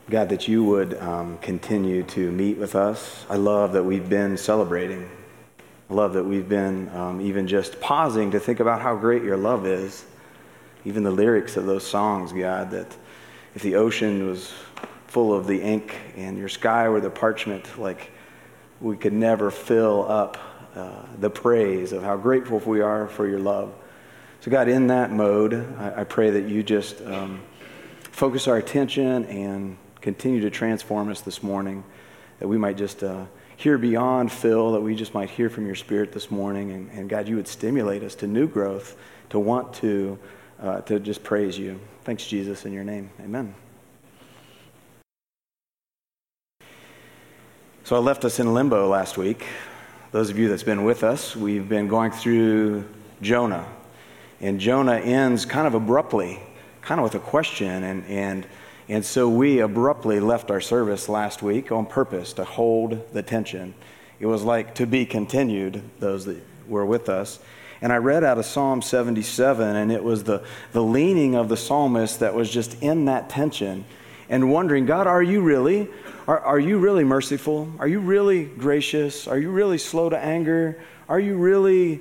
God, that you would continue to meet with us. I love that we've been celebrating. I love that we've been even just pausing to think about how great your love is. Even the lyrics of those songs, God, that if the ocean was full of the ink and your sky were the parchment, like we could never fill up the praise of how grateful we are for your love. So God, in that mode, I pray that you just focus our attention and continue to transform us this morning, that we might just hear beyond Phil, that we just might hear from your Spirit this morning, and God, you would stimulate us to new growth, to want to just praise you. Thanks, Jesus, in your name. Amen. So I left us in limbo last week. Those of you that's been with us, we've been going through Jonah. And Jonah ends kind of abruptly, kind of with a question, and so we abruptly left our service last week on purpose to hold the tension. It was like to be continued, those that were with us. And I read out of Psalm 77, and it was the leaning of the psalmist that was just in that tension and wondering, God, are you really? Are you really merciful? Are you really gracious? Are you really slow to anger? Are you really,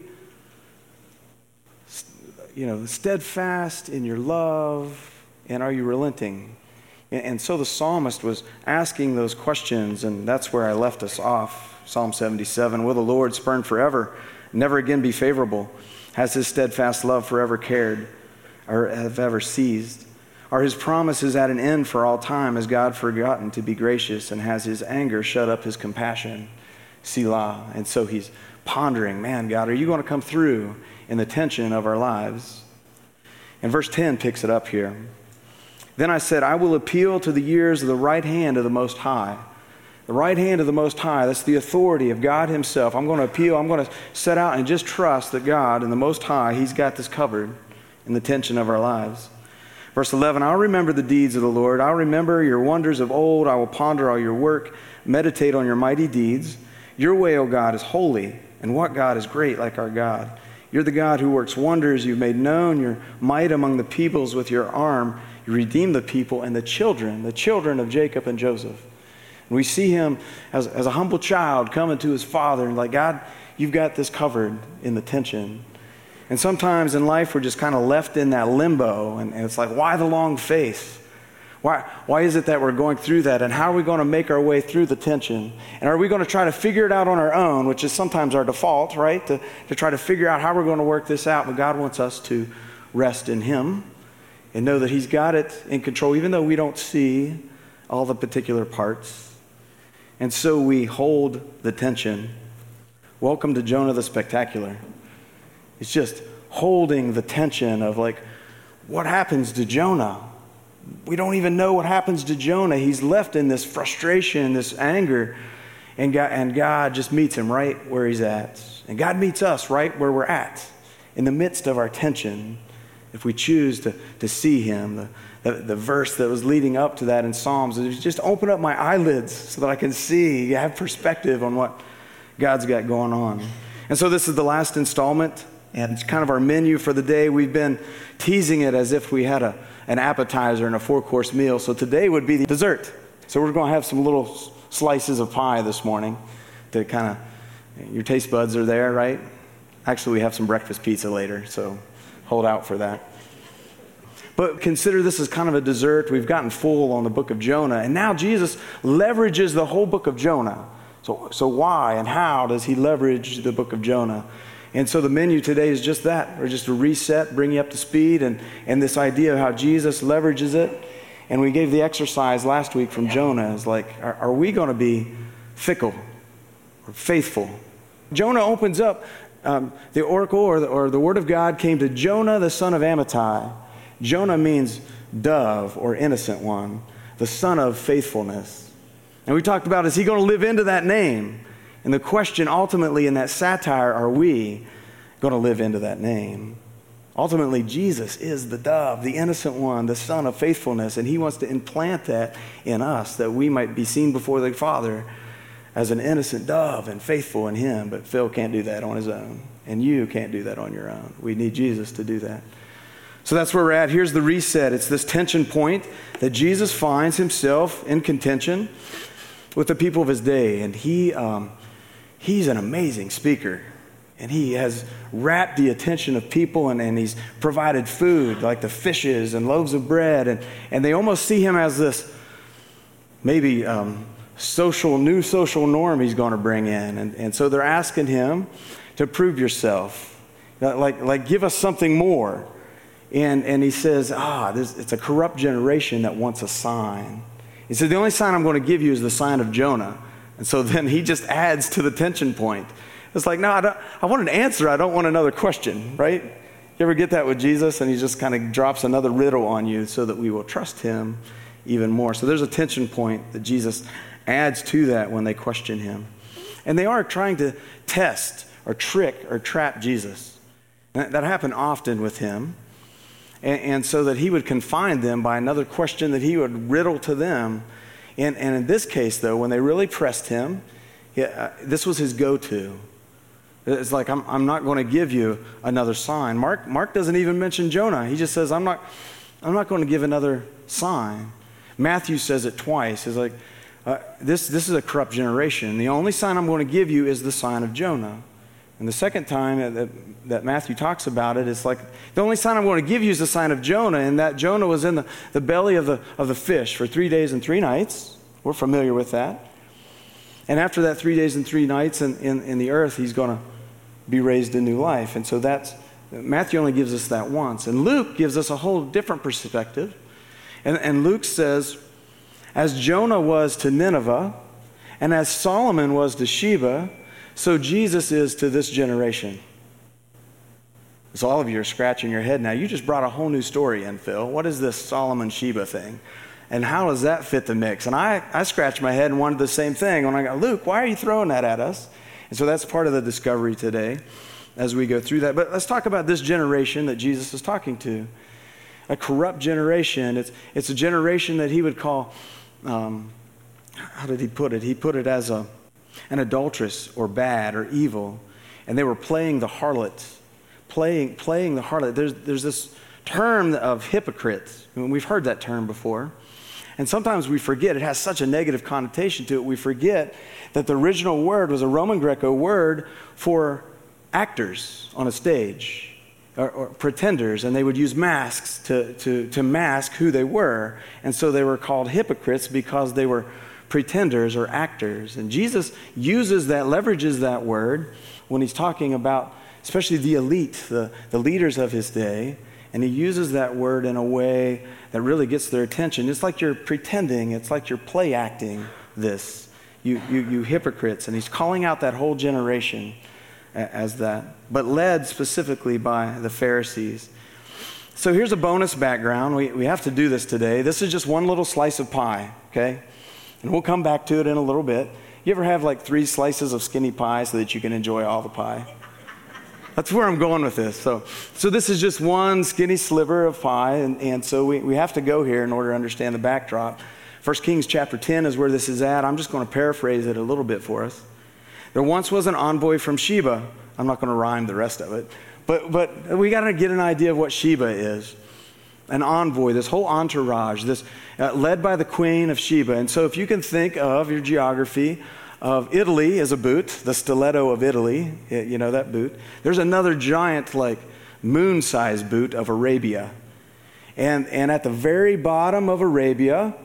steadfast in your love? And are you relenting? And so the psalmist was asking those questions, and that's where I left us off. Psalm 77, will the Lord spurn forever, never again be favorable? Has his steadfast love forever cared, or have ever ceased? Are his promises at an end for all time? Has God forgotten to be gracious, and has his anger shut up his compassion? Selah. And so he's pondering, man, God, are you going to come through in the tension of our lives? And verse 10 picks it up here. Then I said, I will appeal to the years of the right hand of the Most High. The right hand of the Most High, that's the authority of God himself. I'm going to appeal, I'm going to set out and just trust that God and the Most High, he's got this covered in the tension of our lives. Verse 11, I'll remember the deeds of the Lord. I'll remember your wonders of old. I will ponder all your work, meditate on your mighty deeds. Your way, O God, is holy, and what God is great like our God? You're the God who works wonders. You've made known your might among the peoples with your arm. You redeem the people and the children of Jacob and Joseph. And we see him as a humble child coming to his father and like, God, you've got this covered in the tension. And sometimes in life we're just kind of left in that limbo, and it's like, why the long face? Why is it that we're going through that? And how are we going to make our way through the tension? And are we going to try to figure it out on our own, which is sometimes our default, right? To try to figure out how we're going to work this out. But God wants us to rest in him and know that he's got it in control, even though we don't see all the particular parts. And so we hold the tension. Welcome to Jonah the Spectacular. It's just holding the tension of like, what happens to Jonah? We don't even know what happens to Jonah. He's left in this frustration, this anger, and God just meets him right where he's at. And God meets us right where we're at, in the midst of our tension, if we choose to see him. The verse that was leading up to that in Psalms is just open up my eyelids so that I can see, have perspective on what God's got going on. And so this is the last installment, and it's kind of our menu for the day. We've been teasing it as if we had an appetizer and a 4-course meal. So today would be the dessert. So we're going to have some little slices of pie this morning to kind of, your taste buds are there, right? Actually, we have some breakfast pizza later, so hold out for that. But consider this as kind of a dessert. We've gotten full on the book of Jonah, and now Jesus leverages the whole book of Jonah. So why and how does he leverage the book of Jonah? And so the menu today is just that, or just a reset, bring you up to speed, and this idea of how Jesus leverages it. And we gave the exercise last week from Jonah is like, are we going to be fickle or faithful? Jonah opens up, the oracle or the word of God came to Jonah, the son of Amittai. Jonah means dove or innocent one, the son of faithfulness. And we talked about, is he going to live into that name? And the question ultimately in that satire, are we going to live into that name? Ultimately, Jesus is the dove, the innocent one, the son of faithfulness, and he wants to implant that in us, that we might be seen before the Father as an innocent dove and faithful in him. But Phil can't do that on his own, and you can't do that on your own. We need Jesus to do that. So that's where we're at. Here's the reset. It's this tension point that Jesus finds himself in contention with the people of his day. And he's an amazing speaker. And he has wrapped the attention of people, and he's provided food like the fishes and loaves of bread. And they almost see him as this maybe new social norm he's going to bring in. And so they're asking him to prove yourself. Like give us something more. And he says, it's a corrupt generation that wants a sign. He said, the only sign I'm going to give you is the sign of Jonah. And so then he just adds to the tension point. It's like, no, I want an answer. I don't want another question, right? You ever get that with Jesus? And he just kind of drops another riddle on you so that we will trust him even more. So there's a tension point that Jesus adds to that when they question him. And they are trying to test or trick or trap Jesus. That happened often with him. And so that he would confine them by another question that he would riddle to them. And in this case, though, when they really pressed him, this was his go-to. It's like, I'm not going to give you another sign. Mark doesn't even mention Jonah. He just says, I'm not going to give another sign. Matthew says it twice. He's like, this is a corrupt generation. The only sign I'm going to give you is the sign of Jonah. And the second time that Matthew talks about it, it's like, the only sign I'm going to give you is the sign of Jonah, and that Jonah was in the belly of the fish for 3 days and 3 nights. We're familiar with that. And after that 3 days and 3 nights in the earth, he's going to be raised in new life. And so Matthew only gives us that once. And Luke gives us a whole different perspective. And Luke says, as Jonah was to Nineveh, and as Solomon was to Sheba, so Jesus is to this generation. So all of you are scratching your head now. You just brought a whole new story in, Phil. What is this Solomon-Sheba thing? And how does that fit the mix? And I scratched my head and wanted the same thing. When I got, Luke, why are you throwing that at us? And so that's part of the discovery today as we go through that. But let's talk about this generation that Jesus is talking to. A corrupt generation. It's a generation that he would call, how did he put it? He put it as an adulteress or bad or evil. And they were playing the harlot. Playing the harlot. There's this term of hypocrites. We've heard that term before. And sometimes we forget, it has such a negative connotation to it, we forget that the original word was a Roman Greco word for actors on a stage, or pretenders, and they would use masks to mask who they were. And so they were called hypocrites because they were pretenders or actors. And Jesus leverages that word when he's talking about especially the elite, the leaders of his day. And he uses that word in a way that really gets their attention. It's like you're pretending. It's like you're play acting this. You hypocrites. And he's calling out that whole generation as that. But led specifically by the Pharisees. So here's a bonus background. We have to do this today. This is just one little slice of pie, okay? And we'll come back to it in a little bit. You ever have like 3 slices of skinny pie so that you can enjoy all the pie? That's where I'm going with this. So this is just one skinny sliver of pie, and so we have to go here in order to understand the backdrop. 1 Kings chapter 10 is where this is at. I'm just going to paraphrase it a little bit for us. There once was an envoy from Sheba. I'm not going to rhyme the rest of it, but we got to get an idea of what Sheba is. An envoy, this whole entourage, this led by the queen of Sheba. And so if you can think of your geography of Italy as a boot, the stiletto of Italy, you know that boot. There's another giant, like moon-sized boot of Arabia. And at the very bottom of Arabia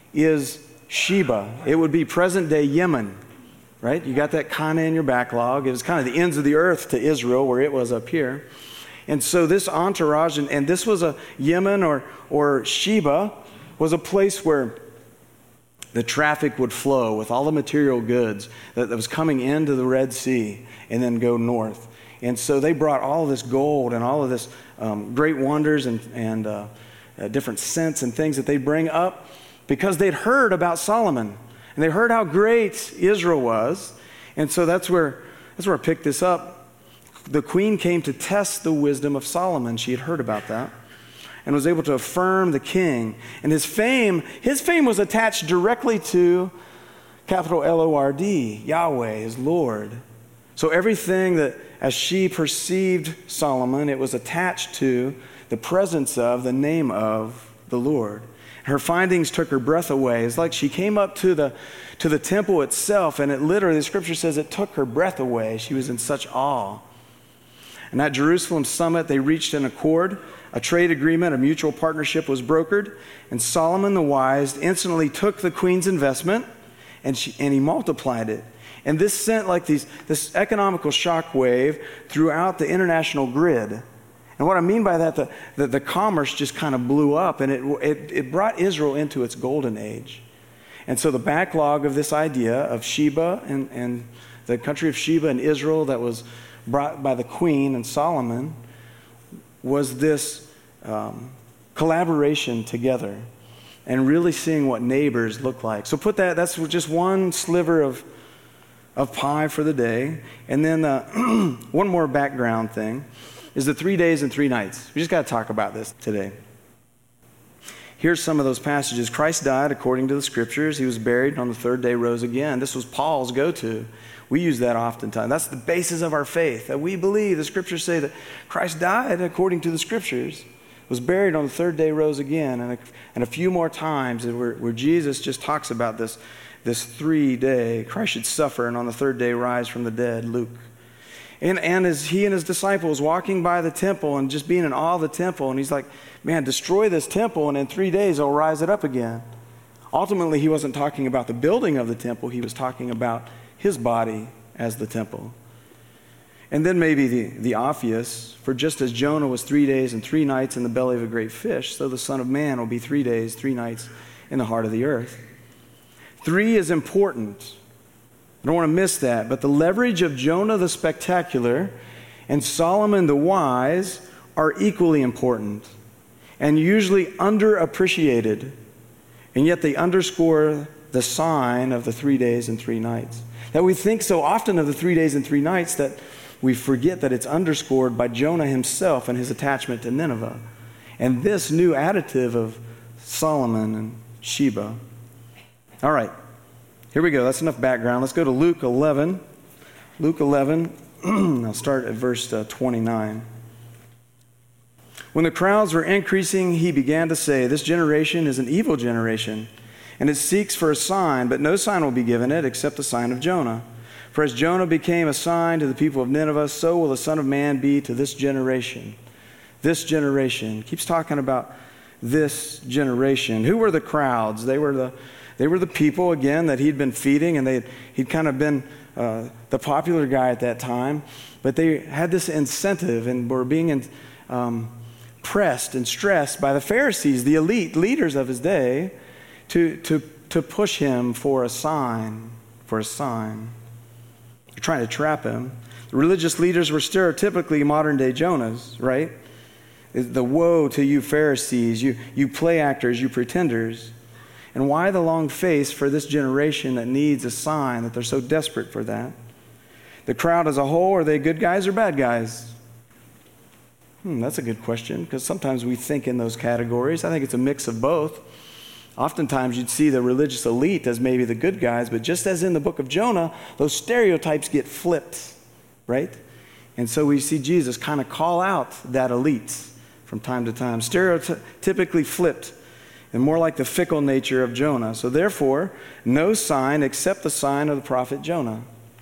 is Sheba. It would be present-day Yemen, right? You got that kind of in your backlog. It was kind of the ends of the earth to Israel where it was up here. And so this entourage, and this was a Yemen or Sheba, was a place where the traffic would flow with all the material goods that was coming into the Red Sea and then go north. And so they brought all of this gold and all of this great wonders and different scents and things that they bring up because they'd heard about Solomon. And they heard how great Israel was. And so that's where I picked this up. The queen came to test the wisdom of Solomon. She had heard about that and was able to affirm the king. And his fame was attached directly to capital L-O-R-D, Yahweh, his Lord. So everything that, as she perceived Solomon, it was attached to the presence of, the name of the Lord. Her findings took her breath away. It's like she came up to the temple itself, and it literally, the scripture says, it took her breath away. She was in such awe. And at Jerusalem summit, they reached an accord. A trade agreement, a mutual partnership was brokered, and Solomon the wise instantly took the queen's investment and he multiplied it. And this sent like this economical shockwave throughout the international grid. And what I mean by that, the commerce just kind of blew up, and it brought Israel into its golden age. And so the backlog of this idea of Sheba and the country of Sheba and Israel that was brought by the queen and Solomon was this collaboration together and really seeing what neighbors look like. So that's just one sliver of pie for the day. And then one more background thing is the 3 days and 3 nights. We just got to talk about this today. Here's some of those passages. Christ died according to the scriptures. He was buried, and on the 3rd day rose again. This was Paul's go-to. We use that oftentimes. That's the basis of our faith, that we believe the scriptures say that Christ died according to the scriptures, was buried on the 3rd day, rose again, and a few more times where Jesus just talks about this 3-day, Christ should suffer and on the 3rd day rise from the dead, Luke. And as he and his disciples walking by the temple and just being in awe of the temple, and he's like, man, destroy this temple and in 3 days I'll rise it up again. Ultimately, he wasn't talking about the building of the temple. He was talking about his body as the temple. And then maybe the obvious, for just as Jonah was 3 days and 3 nights in the belly of a great fish, so the Son of Man will be 3 days, 3 nights in the heart of the earth. 3 is important. I don't want to miss that. But the leverage of Jonah the spectacular and Solomon the wise are equally important and usually underappreciated. And yet they underscore the sign of the 3 days and 3 nights. That we think so often of the 3 days and 3 nights that we forget that it's underscored by Jonah himself and his attachment to Nineveh. And this new additive of Solomon and Sheba. All right, here we go. That's enough background. Let's go to Luke 11. Luke 11, I'll start at verse 29. When the crowds were increasing, he began to say, "This generation is an evil generation, and it seeks for a sign, but no sign will be given it except the sign of Jonah. For as Jonah became a sign to the people of Nineveh, so will the Son of Man be to this generation." This generation. Keeps talking about this generation. Who were the crowds? They were the people, again, that he'd been feeding, and he'd kind of been the popular guy at that time. But they had this incentive and were being pressed and stressed by the Pharisees, the elite leaders of his day, to push him for a sign, They're trying to trap him. The religious leaders were stereotypically modern-day Jonahs, right? The woe to you Pharisees, you play actors, you pretenders. And why the long face for this generation that needs a sign, that they're so desperate for that? The crowd as a whole, are they good guys or bad guys? That's a good question, because sometimes we think in those categories. I think it's a mix of both. Oftentimes you'd see the religious elite as maybe the good guys, but just as in the book of Jonah, those stereotypes get flipped, right? And so we see Jesus kind of call out that elite from time to time, stereotypically flipped, and more like the fickle nature of Jonah. So therefore, no sign except the sign of the prophet Jonah.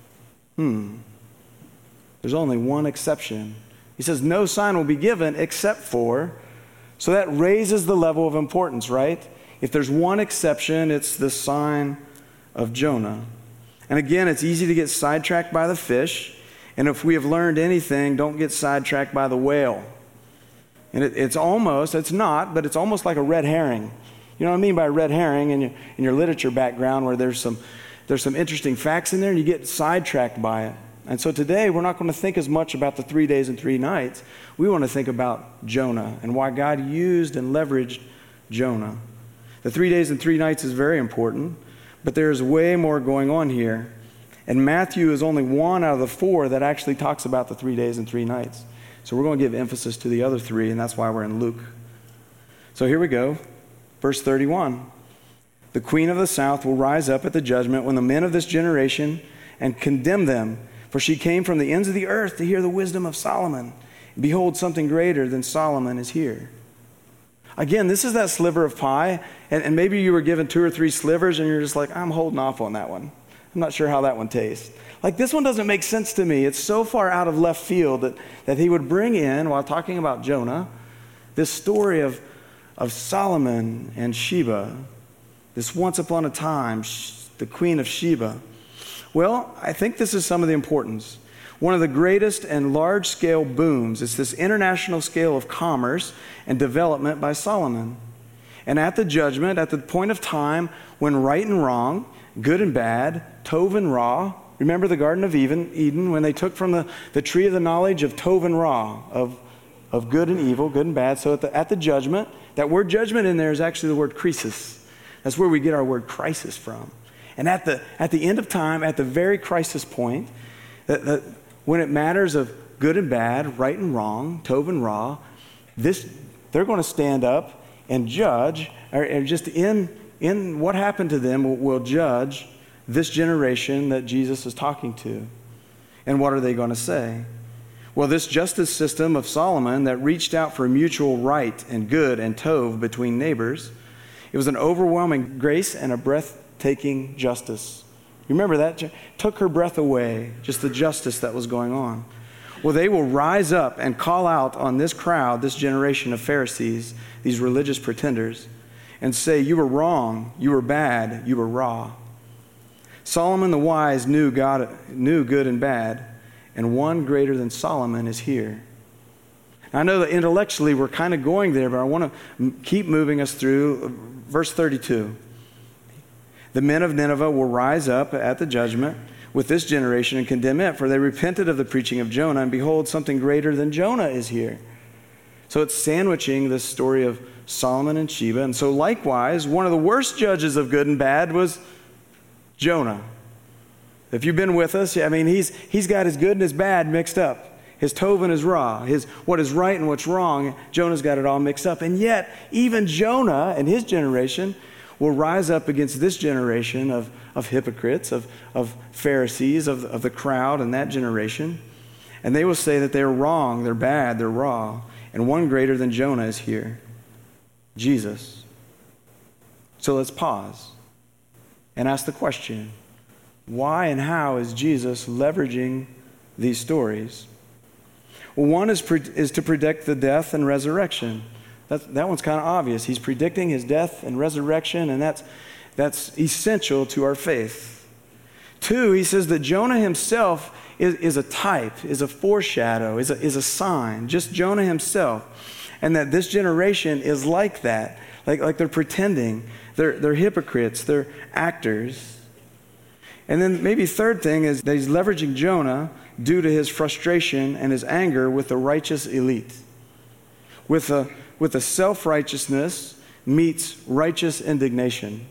There's only one exception. He says no sign will be given except for, so that raises the level of importance, right? If there's one exception, it's the sign of Jonah. And again, it's easy to get sidetracked by the fish. And if we have learned anything, don't get sidetracked by the whale. And it's almost like a red herring. You know what I mean by a red herring in your literature background, where there's some interesting facts in there and you get sidetracked by it. And so today, we're not going to think as much about the 3 days and 3 nights. We want to think about Jonah and why God used and leveraged Jonah. The 3 days and 3 nights is very important, but there's way more going on here. And Matthew is only one out of the 4 that actually talks about the 3 days and 3 nights. So we're going to give emphasis to the other 3, and that's why we're in Luke. So here we go. Verse 31. The queen of the south will rise up at the judgment when the men of this generation and condemn them. For she came from the ends of the earth to hear the wisdom of Solomon. Behold, something greater than Solomon is here. Again, this is that sliver of pie, and maybe you were given 2 or 3 slivers and you're just like, I'm holding off on that one. I'm not sure how that one tastes. Like, this one doesn't make sense to me. It's so far out of left field that he would bring in, while talking about Jonah, this story of Solomon and Sheba, this once upon a time, the Queen of Sheba. Well, I think this is some of the importance. One of the greatest and large-scale booms is this international scale of commerce and development by Solomon. And at the judgment, at the point of time when right and wrong, good and bad, Tov and Ra, remember the Garden of Eden, when they took from the tree of the knowledge of Tov and Ra, of good and evil, good and bad. So at the judgment, that word judgment in there is actually the word crisis. That's where we get our word crisis from. And at the end of time, at the very crisis point, when it matters of good and bad, right and wrong, Tov and Ra, they're going to stand up and judge, or just in what happened to them will judge this generation that Jesus is talking to. And what are they going to say? Well, this justice system of Solomon that reached out for mutual right and good and tov between neighbors, it was an overwhelming grace and a breathtaking justice. You remember that? Took her breath away, just the justice that was going on. Well, they will rise up and call out on this crowd, this generation of Pharisees, these religious pretenders, and say, you were wrong, you were bad, you were raw. Solomon the wise knew good and bad, and one greater than Solomon is here. Now, I know that intellectually we're kind of going there, but I want to keep moving us through verse 32. The men of Nineveh will rise up at the judgment with this generation and condemn it, for they repented of the preaching of Jonah, and behold, something greater than Jonah is here. So it's sandwiching this story of Solomon and Sheba. And so likewise, one of the worst judges of good and bad was Jonah. If you've been with us, I mean, he's got his good and his bad mixed up. His tov and his ra, what is right and what's wrong. Jonah's got it all mixed up. And yet, even Jonah and his generation will rise up against this generation of hypocrites, of Pharisees, of the crowd and that generation. And they will say that they're wrong, they're bad, they're raw. And one greater than Jonah is here, Jesus. So let's pause and ask the question, why and how is Jesus leveraging these stories? Well, one is to predict the death and resurrection. That one's kind of obvious. He's predicting his death and resurrection, and that's essential to our faith. 2, he says that Jonah himself is a type, is a foreshadow, is a sign, just Jonah himself. And that this generation is like that, like they're pretending. They're hypocrites, they're actors. And then maybe third thing is that he's leveraging Jonah due to his frustration and his anger with the righteous elite. With a self-righteousness meets righteous indignation.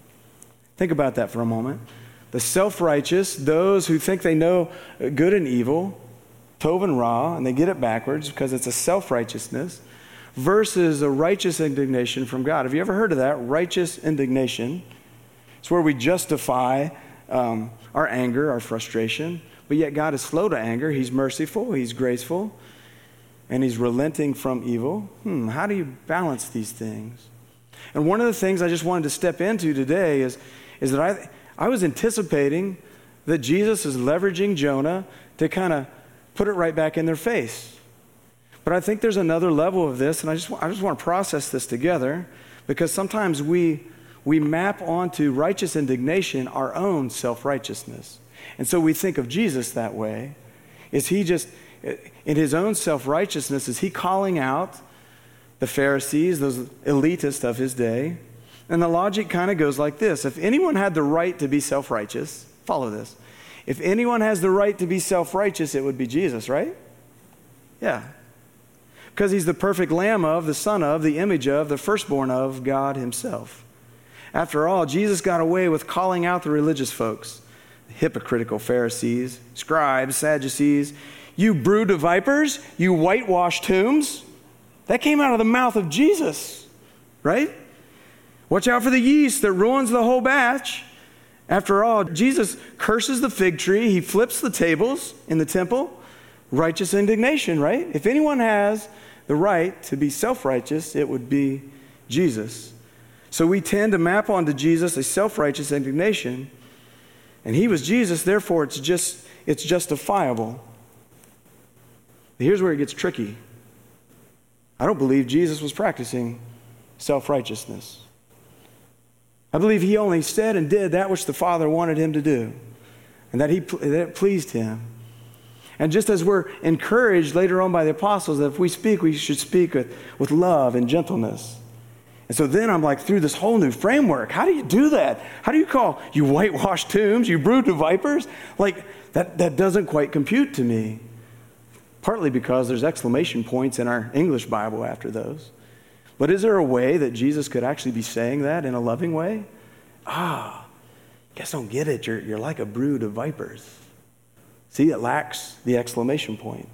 Think about that for a moment. The self-righteous, those who think they know good and evil, tov and ra, and they get it backwards because it's a self-righteousness, versus a righteous indignation from God. Have you ever heard of that? Righteous indignation. It's where we justify our anger, our frustration, but yet God is slow to anger. He's merciful, he's graceful, and he's relenting from evil. How do you balance these things? And one of the things I just wanted to step into today is that I was anticipating that Jesus is leveraging Jonah to kind of put it right back in their face. But I think there's another level of this, and I just want to process this together, because sometimes we map onto righteous indignation our own self-righteousnist. And so we think of Jesus that way. Is he just, in his own self-righteousness, is he calling out the Pharisees, those elitists of his day? And the logic kind of goes like this. If anyone had the right to be self-righteous, follow this. If anyone has the right to be self-righteous, it would be Jesus, right? Yeah. Because he's the perfect lamb of, the son of, the image of, the firstborn of God himself. After all, Jesus got away with calling out the religious folks, the hypocritical Pharisees, scribes, Sadducees, you brood of vipers, you whitewashed tombs. That came out of the mouth of Jesus, right? Watch out for the yeast that ruins the whole batch. After all, Jesus curses the fig tree. He flips the tables in the temple. righteous indignation, right? If anyone has the right to be self-righteous, it would be Jesus. So we tend to map onto Jesus a self-righteous indignation, and he was Jesus, therefore it's justifiable. But here's where it gets tricky. I don't believe Jesus was practicing self-righteousness. I believe he only said and did that which the Father wanted him to do, and that it pleased him. And just as we're encouraged later on by the apostles that if we speak, we should speak with love and gentleness. And so then I'm like, through this whole new framework, how do you do that? How do you call you whitewashed tombs, you brood of vipers? Like, that doesn't quite compute to me. Partly because there's exclamation points in our English Bible after those. But is there a way that Jesus could actually be saying that in a loving way? You guys don't get it. You're like a brood of vipers. See, it lacks the exclamation point.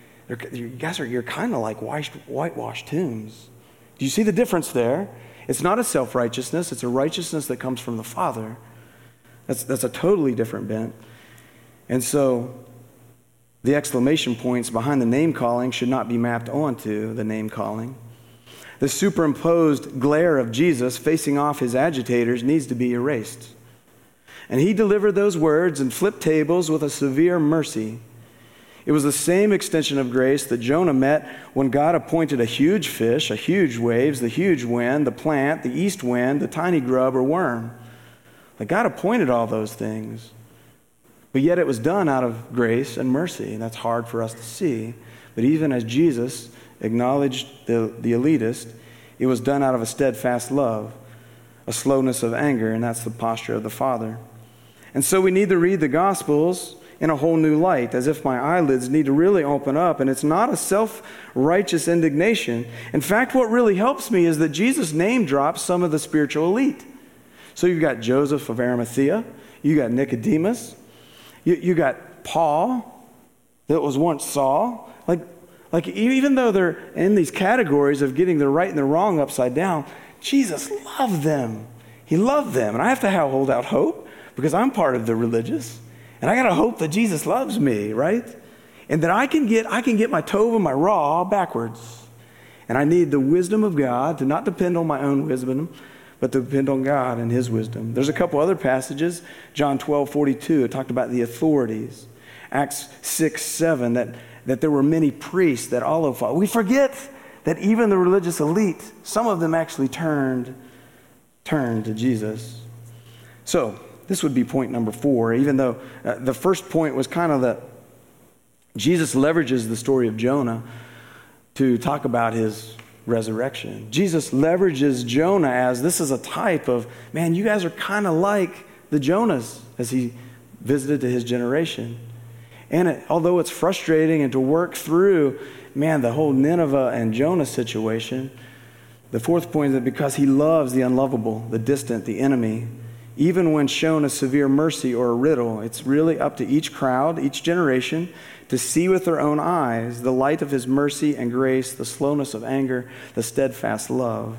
You're kind of like whitewashed tombs. Do you see the difference there? It's not a self-righteousness. It's a righteousness that comes from the Father. That's a totally different bent. And so the exclamation points behind the name calling should not be mapped onto the name calling. The superimposed glare of Jesus facing off his agitators needs to be erased. And he delivered those words and flipped tables with a severe mercy. It was the same extension of grace that Jonah met when God appointed a huge fish, a huge waves, the huge wind, the plant, the east wind, the tiny grub or worm. Like God appointed all those things. But yet it was done out of grace and mercy, and that's hard for us to see. But even as Jesus acknowledged the elitist, it was done out of a steadfast love, a slowness of anger, and that's the posture of the Father. And so we need to read the Gospels in a whole new light, as if my eyelids need to really open up, and it's not a self-righteous indignation. In fact, what really helps me is that Jesus name drops some of the spiritual elite. So you've got Joseph of Arimathea, you got Nicodemus, you got Paul, that was once Saul. Like even though they're in these categories of getting the right and the wrong upside down, Jesus loved them. He loved them. And I have to hold out hope because I'm part of the religious. And I got to hope that Jesus loves me, right? And that I can get my tov and my raw backwards. And I need the wisdom of God to not depend on my own wisdom, but to depend on God and his wisdom. There's a couple other passages. John 12:42, it talked about the authorities. Acts 6:7, that there were many priests that all of we forget that even the religious elite, some of them actually turned to Jesus. So this would be point number 4, even though the first point was kind of that Jesus leverages the story of Jonah to talk about his resurrection. Jesus leverages Jonah as this is a type of, man, you guys are kind of like the Jonahs as he visited to his generation. And although it's frustrating and to work through, man, the whole Nineveh and Jonah situation, the fourth point is that because he loves the unlovable, the distant, the enemy, even when shown a severe mercy or a riddle, it's really up to each crowd, each generation, to see with their own eyes the light of his mercy and grace, the slowness of anger, the steadfast love.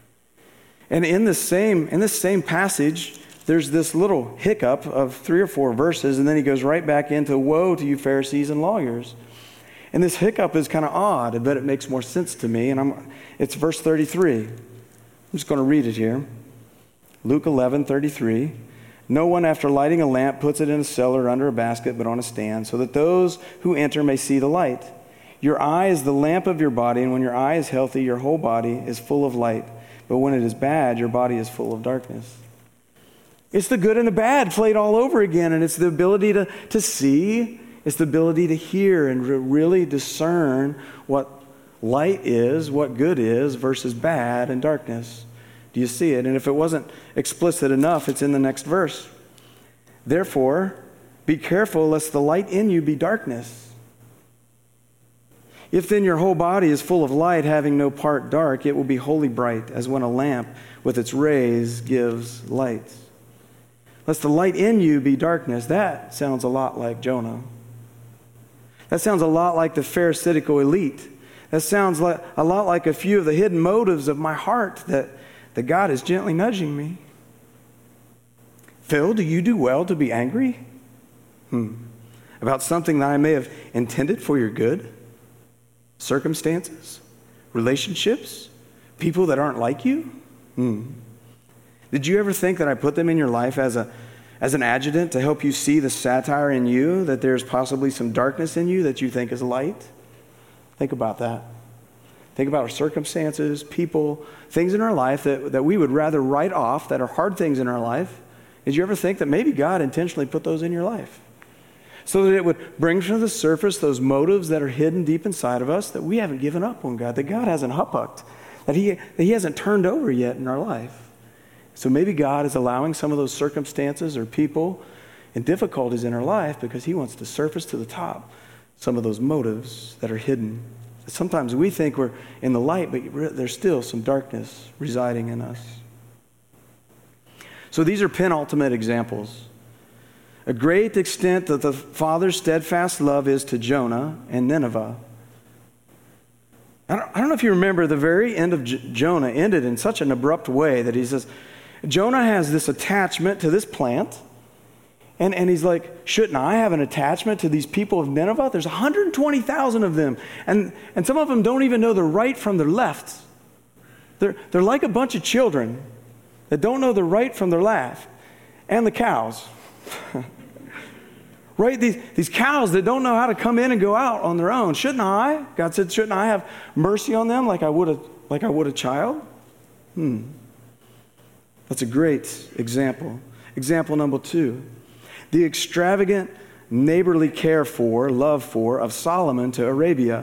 And in this same passage, there's this little hiccup of 3 or 4 verses, and then he goes right back into, woe to you Pharisees and lawyers. And this hiccup is kind of odd, but it makes more sense to me. And it's verse 33. I'm just going to read it here. Luke 11:33. No one after lighting a lamp puts it in a cellar or under a basket, but on a stand, so that those who enter may see the light. Your eye is the lamp of your body, and when your eye is healthy, your whole body is full of light. But when it is bad, your body is full of darkness. It's the good and the bad played all over again, and it's the ability to see, it's the ability to hear and really discern what light is, what good is, versus bad and darkness. Do you see it? And if it wasn't explicit enough, it's in the next verse. Therefore, be careful lest the light in you be darkness. If then your whole body is full of light, having no part dark, it will be wholly bright, as when a lamp with its rays gives light. Lest the light in you be darkness. That sounds a lot like Jonah. That sounds a lot like the Pharisaical elite. That sounds a lot like a few of the hidden motives of my heart that God is gently nudging me. Phil, do you do well to be angry? about something that I may have intended for your good? Circumstances? Relationships? People that aren't like you? Did you ever think that I put them in your life as an adjutant to help you see the satire in you, that there's possibly some darkness in you that you think is light? Think about that. Think about our circumstances, people, things in our life that we would rather write off, that are hard things in our life. Did you ever think that maybe God intentionally put those in your life? So that it would bring to the surface those motives that are hidden deep inside of us, that we haven't given up on God, that God hasn't huckbucked, that he hasn't turned over yet in our life. So maybe God is allowing some of those circumstances or people and difficulties in our life because he wants to surface to the top some of those motives that are hidden. Sometimes we think we're in the light, but there's still some darkness residing in us. So these are penultimate examples. A great extent that the Father's steadfast love is to Jonah and Nineveh. I don't know if you remember, the very end of Jonah ended in such an abrupt way that he says, Jonah has this attachment to this plant, and he's like, shouldn't I have an attachment to these people of Nineveh? There's 120,000 of them, and some of them don't even know their right from their left. They're like a bunch of children that don't know their right from their left, and the cows. Right? These cows that don't know how to come in and go out on their own. Shouldn't I? God said, shouldn't I have mercy on them like I would a child? That's a great example. Example number 2. The extravagant neighborly care for, love for, of Solomon to Arabia.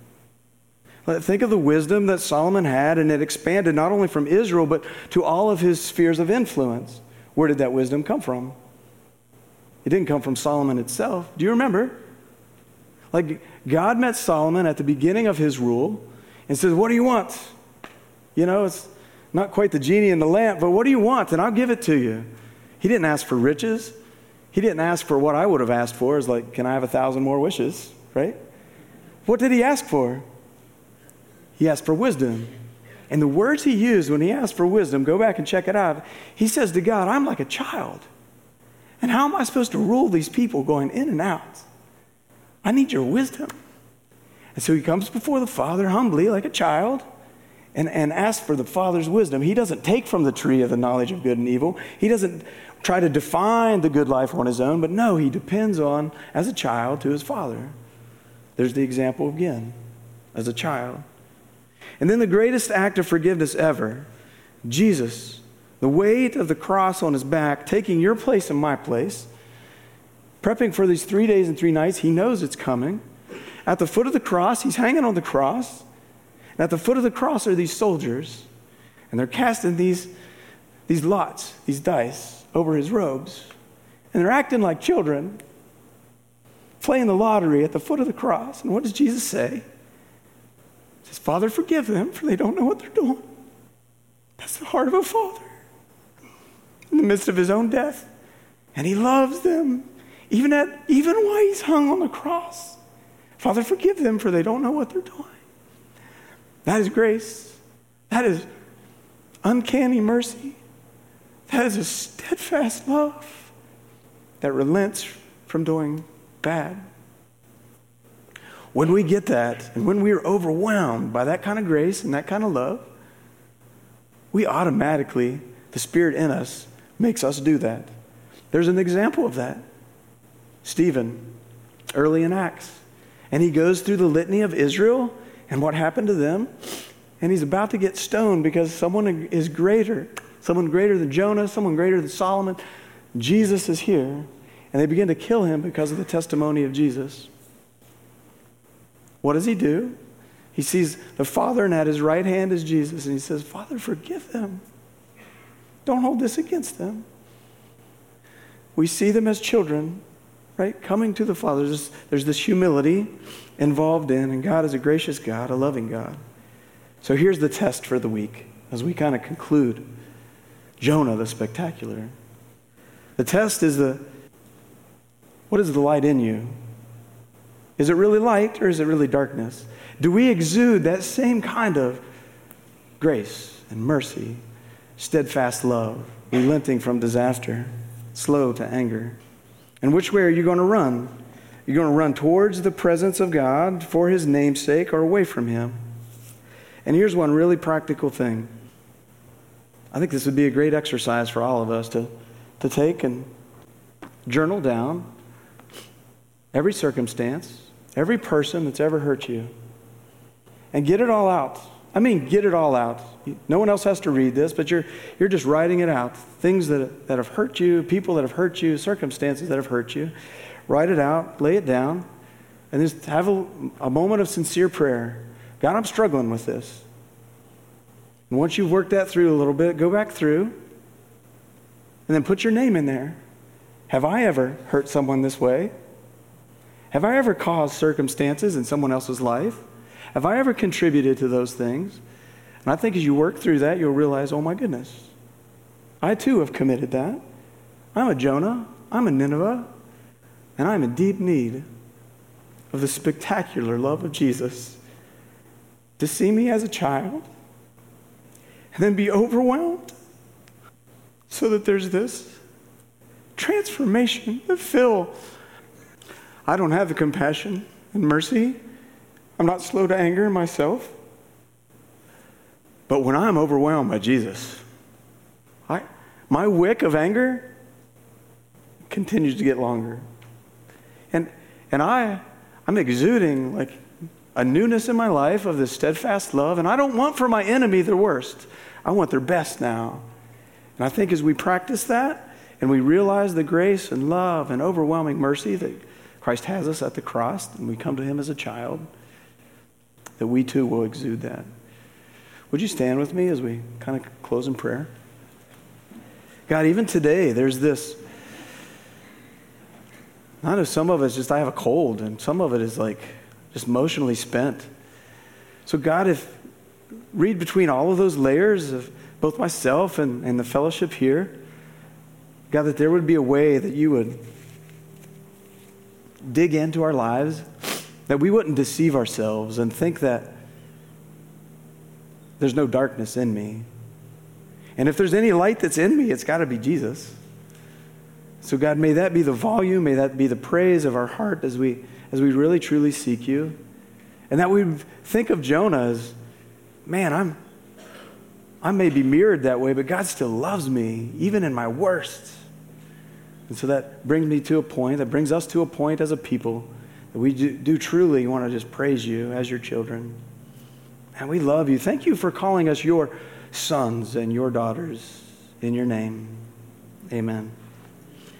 Think of the wisdom that Solomon had, and it expanded not only from Israel, but to all of his spheres of influence. Where did that wisdom come from? It didn't come from Solomon itself. Do you remember? Like, God met Solomon at the beginning of his rule and says, what do you want? You know, it's not quite the genie in the lamp, but what do you want? And I'll give it to you. He didn't ask for riches. He didn't ask for what I would have asked for, is like, can I have 1,000 more wishes, right? What did he ask for? He asked for wisdom. And the words he used when he asked for wisdom, go back and check it out. He says to God, I'm like a child. And how am I supposed to rule these people going in and out? I need your wisdom. And so he comes before the Father humbly like a child and asks for the Father's wisdom. He doesn't take from the tree of the knowledge of good and evil. He doesn't try to define the good life on his own, but no, he depends on, as a child, to his Father. There's the example again, as a child. And then the greatest act of forgiveness ever, Jesus, the weight of the cross on his back, taking your place and my place, prepping for these 3 days and 3 nights. He knows it's coming. At the foot of the cross, he's hanging on the cross. And at the foot of the cross are these soldiers, and they're casting these lots, these dice, over his robes. And they're acting like children, playing the lottery at the foot of the cross. And what does Jesus say? He says, Father, forgive them, for they don't know what they're doing. That's the heart of a father. In the midst of his own death. And he loves them, even while he's hung on the cross. Father, forgive them, for they don't know what they're doing. That is grace. That is uncanny mercy. That is a steadfast love that relents from doing bad. When we get that, and when we are overwhelmed by that kind of grace and that kind of love, we automatically, the Spirit in us, makes us do that. There's an example of that. Stephen, early in Acts. And he goes through the litany of Israel and what happened to them. And he's about to get stoned because someone is greater. Someone greater than Jonah, someone greater than Solomon. Jesus is here. And they begin to kill him because of the testimony of Jesus. What does he do? He sees the Father, and at his right hand is Jesus. And he says, Father, forgive them. Don't hold this against them. We see them as children, right? Coming to the Father. There's this humility involved in, and God is a gracious God, a loving God. So here's the test for the week as we kind of conclude Jonah the Spectacular. The test is what is the light in you? Is it really light or is it really darkness? Do we exude that same kind of grace and mercy, steadfast love, relenting from disaster, slow to anger? And which way are you going to run? You're going to run towards the presence of God for his name's sake or away from him. And here's one really practical thing. I think this would be a great exercise for all of us to take and journal down every circumstance, every person that's ever hurt you, and get it all out. I mean, get it all out. No one else has to read this, but you're just writing it out. Things that have hurt you, people that have hurt you, circumstances that have hurt you. Write it out, lay it down, and just have a moment of sincere prayer. God, I'm struggling with this. And once you've worked that through a little bit, go back through, and then put your name in there. Have I ever hurt someone this way? Have I ever caused circumstances in someone else's life? Have I ever contributed to those things? And I think as you work through that, you'll realize, oh my goodness, I too have committed that. I'm a Jonah, I'm a Nineveh, and I'm in deep need of the spectacular love of Jesus to see me as a child and then be overwhelmed so that there's this transformation that I don't have the compassion and mercy. I'm not slow to anger myself. But when I'm overwhelmed by Jesus, my wick of anger continues to get longer. And I'm exuding like a newness in my life of this steadfast love. And I don't want for my enemy their worst. I want their best now. And I think as we practice that and we realize the grace and love and overwhelming mercy that Christ has us at the cross, and we come to him as a child, that we too will exude that. Would you stand with me as we kind of close in prayer? God, even today, there's this. I know some of it's just I have a cold, and some of it is like just emotionally spent. So God, read between all of those layers of both myself and the fellowship here, God, that there would be a way that you would dig into our lives, that we wouldn't deceive ourselves and think that there's no darkness in me. And if there's any light that's in me, it's got to be Jesus. So God, may that be the volume, may that be the praise of our heart as we really truly seek you. And that we think of Jonah as, man, I may be mirrored that way, but God still loves me, even in my worst. And so that brings us to a point as a people that we do truly want to just praise you as your children. And we love you. Thank you for calling us your sons and your daughters in your name. Amen.